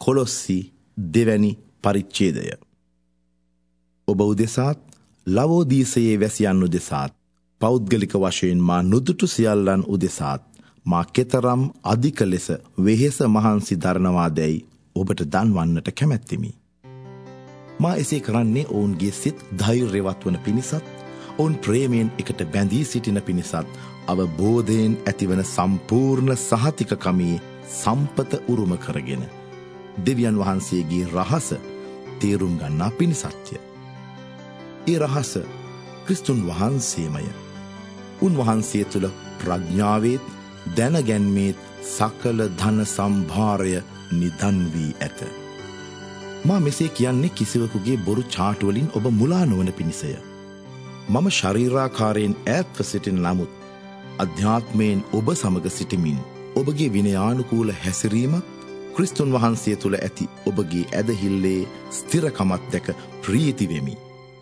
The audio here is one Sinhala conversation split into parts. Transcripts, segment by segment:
කොලොස්සි 2 පරිච්ඡේදය. ඔබ උදෙසාත් ලවෝදීසයේ වැසියන් උදෙසාත් පෞද්ගලික වශයෙන් මා නුදුටු සියල්ලන් උදෙසාත් මා කෙතරම් අධික ලෙස වෙහෙස මහන්සි දරනවාදැයි ඔබට දන්වන්නට කැමැත්තෙමි. මා එසේ කරන්නේ ඔවුන්ගේ සිත් ධෛර්යවත් වන පිණිසත්, ඔවුන් ප්‍රේමයෙන් එකට බැඳී සිටින පිණිසත්, අවබෝධයෙන් ඇතිවන සම්පූර්ණ සහතිකකමේ සම්පත උරුම කරගෙන දෙවියන් වහන්සේගේ රහස තේරුම් ගන්නා පිණිසත්ය. ඒ රහස ක්‍රිස්තුන් වහන්සේමය. උන්වහන්සේ තුළ ප්‍රඥාවේත් දැනගැන්මේත් සකල ධන සම්භාරය නිදන් වී ඇත. මා මෙසේ කියන්නේ කිසිවකුගේ බොරු චාටුවලින් ඔබ මුලා නොවන පිණිසය. මම ශරීරාකාරයෙන් ඈත්ව සිටින නමුත් අධ්‍යාත්මයෙන් ඔබ සමග සිටිමින් ඔබගේ විනයානුකූල හැසිරීමත් ක්‍රිස්තුන් වහන්සේ තුළ ඇති ඔබගේ ඇදහිල්ලේ ස්ථිරකමත් දැක ප්‍රීති වෙමි.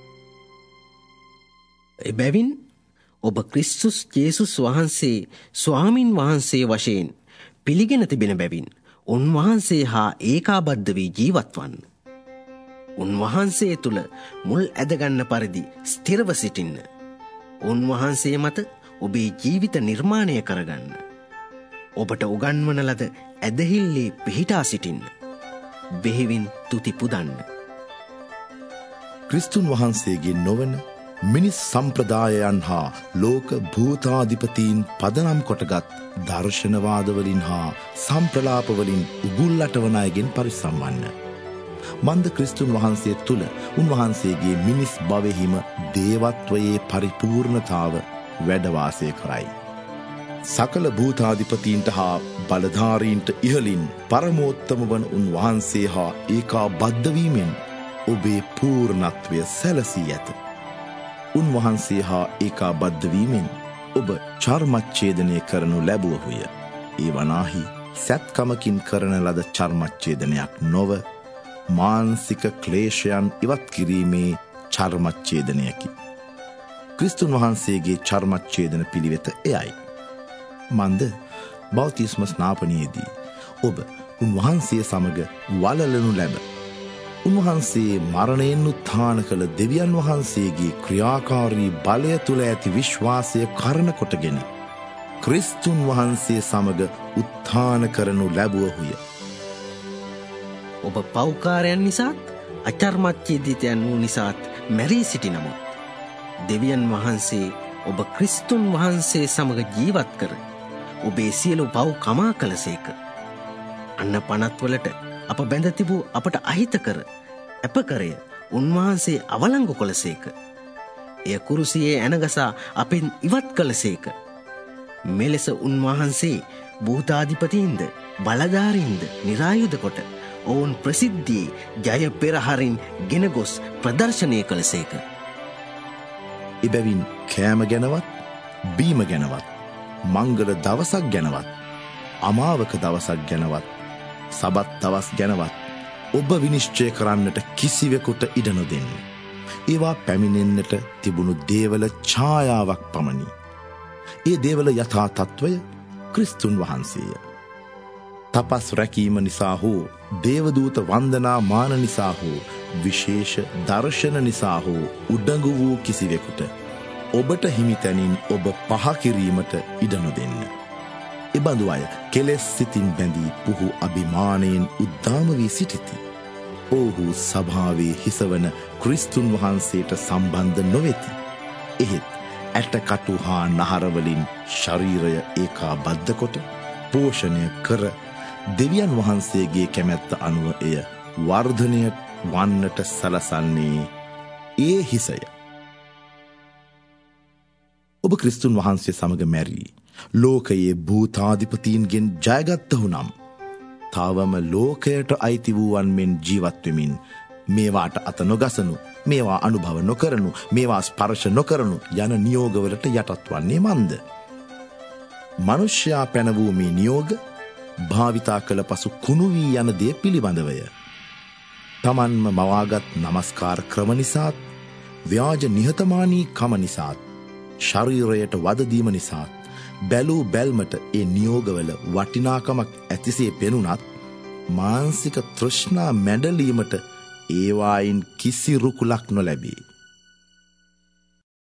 එබැවින් ඔබ ක්‍රිස්තුස් ජේසුස් වහන්සේ ස්වාමින් වහන්සේ වශයෙන් පිළිගෙන තිබෙන බැවින් උන්වහන්සේ හා ඒකාබද්ධ වී ජීවත් වන්න. උන්වහන්සේ තුළ මුල් ඇදගන්න පරිදි ස්ථිරව සිටින්න. උන්වහන්සේ මත ඔබේ ජීවිත නිර්මාණය කරගන්න. ඔබට උගන්වන ලද ඇදහිල්ලේ පිහිටා සිටින්න. බෙහෙවින් තුති පුදන්න. ක්‍රිස්තුන් වහන්සේගේ නොවන මිනිස් සම්ප්‍රදායයන් හා ලෝක භූතාධිපතීන් පදනම් කොටගත් දර්ශනවාදවලින් හා සම්ප්‍රලාපවලින් උගුල්ලටවන අයගෙන් පරිස්සම් වන්න. මන්ද ක්‍රිස්තුන් වහන්සේ තුළ උන්වහන්සේගේ මිනිස් භවෙහිම දේවත්වයේ පරිපූර්ණතාව වැඩවාසය කරයි. සකල භූතාධිපතීන්ට හා බලධාරීන්ට ඉහලින් පරමෝත්තම වන උන්වහන්සේ හා ඒකා බද්ධවීමෙන් ඔබේ පූර්ණත්වය සැලසී ඇත. උන්වහන්සේ හා ඒකා බද්ධවීමෙන් ඔබ චර්මච්ඡේදනය කරනු ලැබුවහුය. ඒ වනාහි සැත්කමකින් කරන ලද චර්මච්ඡේදනයක් නොව මානසික ක්ලේශයන් ඉවත් කිරීමේ චර්මච්ඡේදනයකි. ක්‍රිස්තුන් වහන්සේගේ චර්මච්ඡේදන පිළිවෙත එයයි. මන්ද බෞතිස්ම ස්නාපනයේදී ඔබ උන්වහන්සේ සමග වලලනු ලැබ උන්වහන්සේ මරණයෙන් උත්ථාන කළ දෙවියන් වහන්සේගේ ක්‍රියාකාරී බලය තුළ ඇති විශ්වාසය කරන කොටගෙන ක්‍රිස්තුන් වහන්සේ සමග උත්ථාන කරනු ලැබුවහුය. ඔබ පෞකාරයන් නිසාත් අචර්මච්ඡේදිතයන් වූ නිසාත් මැරී සිටි නමුත් දෙවියන් වහන්සේ ඔබ ක්‍රිස්තුන් වහන්සේ සමග ජීවත් කර ඔබේ සියලු පව් කමා කළසේක. අන්න පනත්වලට අප බැඳ තිබූ අපට අහිත කර ඇපකරය උන්වහන්සේ අවලංගු කොළසේක. එය කුරුසියේ ඇනගසා අපෙන් ඉවත් කළසේක. මෙලෙස උන්වහන්සේ භූතාධිපතීන්ද බලධාරීන්ද නිරායුධ කොට ඔවුන් ප්‍රසිද්ධියේ ජය පෙරහරින් ගෙන ගොස් ප්‍රදර්ශනය කළසේක. එබැවින් කෑම ගැනවත් බීම ගැනවත් මංගල දවසක් ගැනවත් අමාවක දවසක් ගැනවත් සබත් දවස් ගැනවත් ඔබ විනිශ්චය කරන්නට කිසිවෙකුට ඉඩ නොදෙන්න. ඒවා පැමිණෙන්නට තිබුණු දේවල ඡායාවක් පමණි. ඒ දේවල යථා තත්වය ක්‍රිස්තුන් වහන්සේය. තපස් රැකීම නිසා හෝ දේවදූත වන්දනා මාන නිසා හෝ විශේෂ දර්ශන නිසා හෝ උඩඟු වූ කිසිවෙකුට ඔබට හිමිතැනින් ඔබ පහ කිරීමට ඉඩ නොදෙන්න. එබඳු අය කෙලෙස් සිතින් බැඳී පුහු අභිමානයෙන් උද්දාම වී සිටිති. ඔහු සභාවේ හිසවන ක්‍රිස්තුන් වහන්සේට සම්බන්ධ නොවෙති. එහෙත් ඇටකටු හා නහරවලින් ශරීරය ඒකාබද්ධ කොට පෝෂණය කර දෙවියන් වහන්සේගේ කැමැත්ත අනුව එය වර්ධනය වන්නට සලසන්නේ ඒ හිසය. ඔබ ක්‍රිස්තුන් වහන්සේ සමග මැරී ලෝකයේ භූතාධිපතීන්ගෙන් ජයගත්තහු නම් තවම ලෝකයට අයිති වූවන් මෙන් ජීවත්වෙමින් මේවාට අත නොගසනු, මේවා අනුභව නොකරනු, මේවා ස්පර්ශ නොකරනු යන නියෝගවලට යටත් වන්නේ මන්ද? මනුෂ්‍යයා පැන වූ මේ නියෝග භාවිතා කළ පසු කුණු වී යන දේ පිළිබඳවය. තමන්ම මවාගත් නමස්කාර ක්‍රම නිසාත්, ව්‍යාජ නිහතමානී කම නිසාත්, ශරීරයට වදදීම නිසාත් බැලූ බැල්මට ඒ නියෝගවල වටිනාකමක් ඇතිසේ පෙනුනත් මානසික තෘෂ්ණා මැඩලීමට ඒවායින් කිසි රුකුලක් නොලැබේ.